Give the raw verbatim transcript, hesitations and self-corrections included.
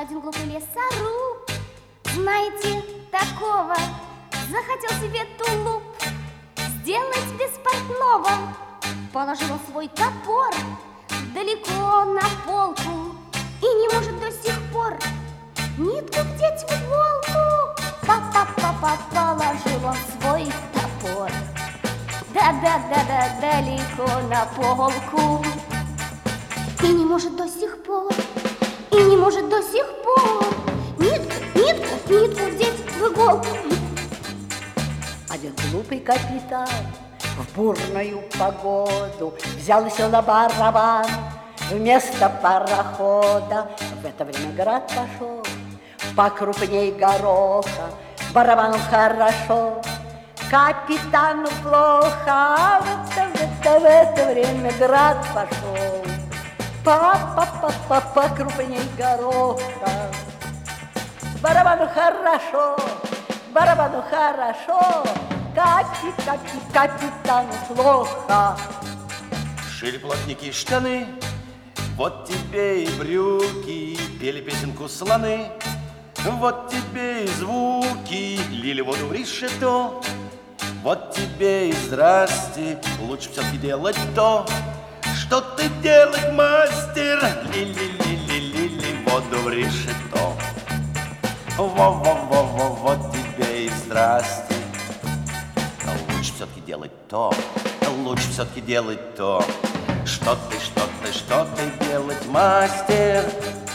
один глупый лесоруб, знаете, такого, захотел себе тулуп сделать без портного. Положил он свой топор далеко на полку и не может до сих пор нитку вдеть в иголку. Па-па-па-па, положил он свой топор да-да-да-да далеко на полку и не может до сих пор, и не может до сих пор нитку, нитку, нитку вдеть в иголку. Один глупый капитан в бурную погоду взял и сел на барабан вместо парохода. В это время град пошел покрупней гороха, барабану хорошо, капитану плохо. А в это, в это, в это время град пошел па-па-па-па покрупней гороха, барабану хорошо, барабану хорошо, капи, капи, капитану плохо. Шили плотники штаны, вот тебе и брюки, пели песенку слоны, вот тебе и звуки, лили воду в решето, вот тебе и здрасте, лучше все-таки делать то, что ты делать, мастер, лили-лили-лили воду в решето. Во-во-во-во, вот тебе и здрасте. Но лучше все-таки делать то, лучше все-таки делать то, что ты, что ты, что ты делать, мастер.